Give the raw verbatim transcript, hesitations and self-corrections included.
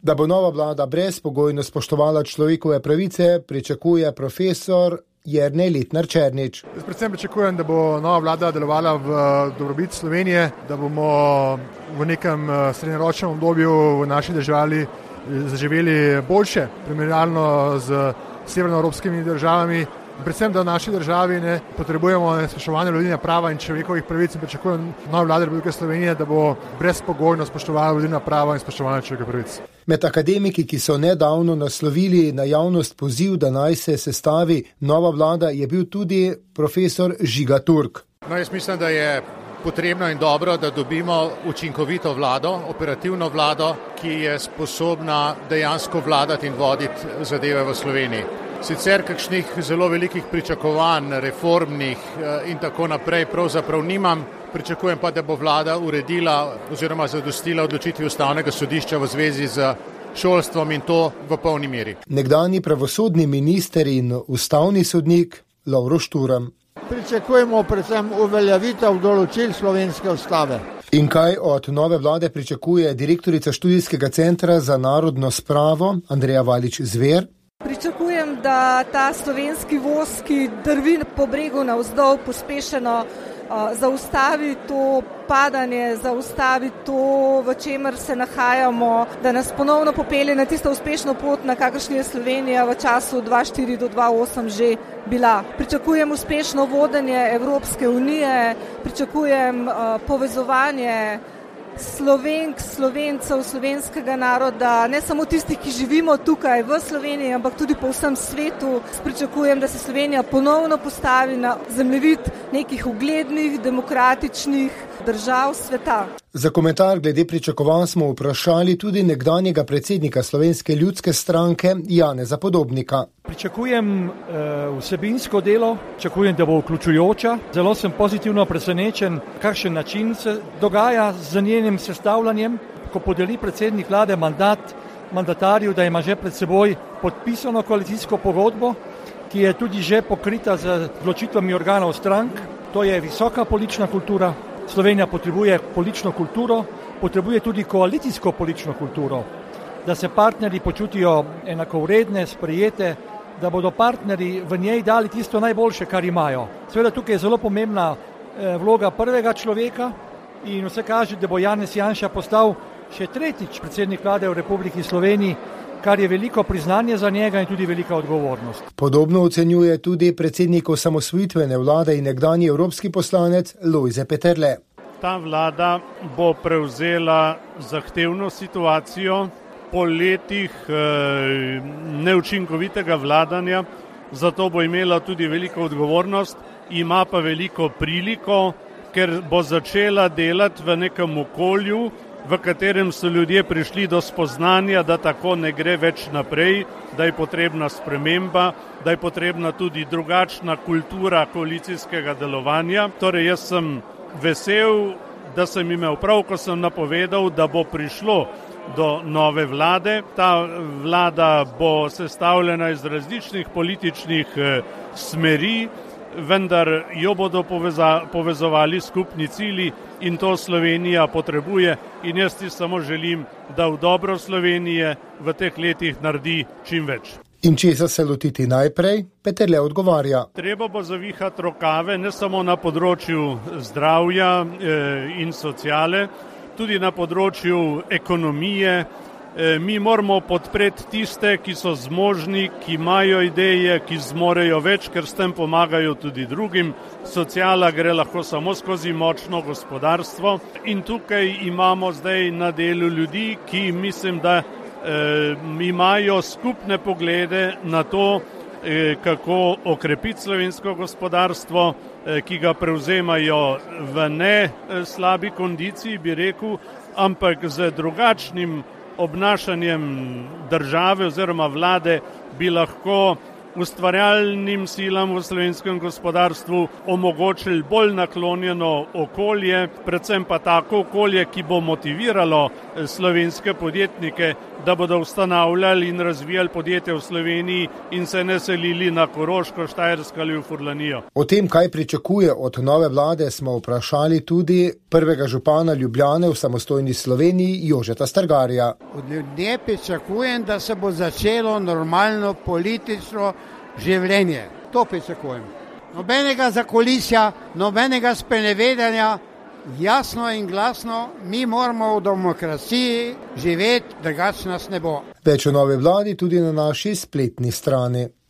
Da bo nova vlada brezpogojno spoštovala človekove pravice, pričakuje profesor Jernej Letnar Černič. Jaz predvsem pričakujem, da bo nova vlada delovala v dobrobit Slovenije, da bomo v nekem srednjeročnem obdobju v naši državi zaživeli boljše, primerjalno z severnoevropskimi državami. Predvsem, da v naši državi ne potrebujemo spoštovanje vladavine prava in človekovih pravic in pričakujem nove vlade Republike Slovenije, da bo brezpogojno spoštovala vladavino prava in spoštovanje človekovih pravic. Med akademiki, ki so nedavno naslovili na javnost poziv, da naj se sestavi nova vlada, je bil tudi profesor Žiga Turk. No, jaz mislim, da je potrebno in dobro, da dobimo učinkovito vlado, operativno vlado, ki je sposobna dejansko vladati in voditi zadeve v Sloveniji. Sicer kakšnih zelo velikih pričakovanj, reformnih in tako naprej pravzaprav nimam, pričakujem pa, da bo vlada uredila oziroma zadostila odločitvi Ustavnega sodišča v zvezi z šolstvom in to v polni meri. Nekdanji pravosodni minister in ustavni sodnik Lovro Šturm. Pričakujemo predvsem uveljavitev določil slovenske ustave. In kaj od nove vlade pričakuje direktorica študijskega centra za narodno spravo Andreja Valič Zver? Pričakujem, da ta slovenski voz, ki drvi po bregu navzdol, pospešeno uh, zaustavi to padanje, zaustavi to, v čemer se nahajamo, da nas ponovno popelje na tisto uspešno pot, na kakršni je Slovenija v času dva tisoč štiri do dva tisoč osem že bila. Pričakujem uspešno vodenje Evropske unije, pričakujem uh, povezovanje Slovenk, Slovencev, slovenskega naroda, ne samo tistih, ki živimo tukaj v Sloveniji, ampak tudi po vsem svetu. Pričakujem, da se Slovenija ponovno postavi na zemljevid nekih uglednih, demokratičnih držav sveta. Za komentar glede pričakovanj smo vprašali tudi nekdanjega predsednika Slovenske ljudske stranke Janeza Podobnika. Pričakujem uh, vsebinsko delo, pričakujem, da bo vključujoča. Zelo sem pozitivno presenečen, kakšen način se dogaja z njenim sestavljanjem, ko podeli predsednik vlade mandat mandatarju, da ima že pred seboj podpisano koalicijsko pogodbo, ki je tudi že pokrita z odločitvami organov strank. To je visoka politična kultura. Slovenija potrebuje politično kulturo, potrebuje tudi koalicijsko politično kulturo, da se partnerji počutijo enakovredne, sprejete, da bodo partnerji v njej dali tisto najboljše, kar imajo. Seveda tukaj je zelo pomembna eh, vloga prvega človeka in vse kaže, da bo Janez Janša postal še tretjič predsednik vlade v Republiki Sloveniji, kar je veliko priznanje za njega in tudi velika odgovornost. Podobno ocenjuje tudi predsednik osamosvojitvene vlade in nekdanji evropski poslanec Lojze Peterle. Ta vlada bo prevzela zahtevno situacijo po letih e, neučinkovitega vladanja, zato bo imela tudi veliko odgovornost, ima pa veliko priliko, ker bo začela delati v nekem okolju, v katerem so ljudje prišli do spoznanja, da tako ne gre več naprej, da je potrebna sprememba, da je potrebna tudi drugačna kultura koalicijskega delovanja. Torej jaz sem vesel, da sem imel prav, ko sem napovedal, da bo prišlo do nove vlade. Ta vlada bo sestavljena iz različnih političnih smeri, vendar jo bodo poveza, povezovali skupni cilji in to Slovenija potrebuje in jaz ti samo želim, da v dobro Slovenije v teh letih naredi čim več. In česa se lotiti najprej? Peterle odgovarja. Treba bo zavihati rokave ne samo na področju zdravja eh, in sociale, tudi na področju ekonomije. Eh, mi moramo podpreti tiste, ki so zmožni, ki imajo ideje, ki zmorejo več, ker s tem pomagajo tudi drugim. Sociala gre lahko samo skozi močno gospodarstvo in tukaj imamo zdaj na delu ljudi, ki mislim, da eh, imajo skupne poglede na to, eh, kako okrepiti slovensko gospodarstvo, eh, ki ga prevzemajo v ne slabi kondiciji, bi rekel, ampak z drugačnim obnašanjem države oziroma vlade bi lahko ustvarjalnim silam v slovenskem gospodarstvu omogočili bolj naklonjeno okolje, predvsem pa tako okolje, ki bo motiviralo slovenske podjetnike, da bodo ustanavljali in razvijali podjetje v Sloveniji in se ne selili na Koroško, Štajersko ali v Furlanijo. O tem, kaj pričakuje od nove vlade, smo vprašali tudi prvega župana Ljubljane v samostojni Sloveniji, Jožeta Strgarja. Od ljudje pričakujem, da se bo začelo normalno politično življenje. To pričakujem. Nobenega zakulisja, nobenega sprenevedanja, jasno in glasno, mi moramo v demokraciji živeti, drugače nas ne bo. Več o novi vladi tudi na naši spletni strani.